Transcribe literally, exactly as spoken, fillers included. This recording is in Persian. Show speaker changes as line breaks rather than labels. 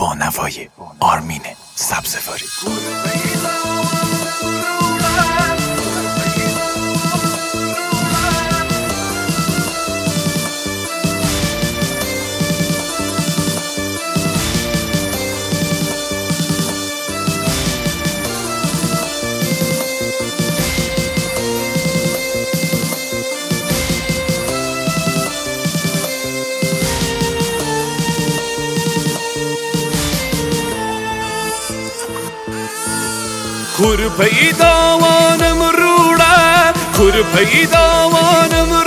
با نوای آرمین سبزواری.
Kurpayı davanım ruda, kurpayı davanım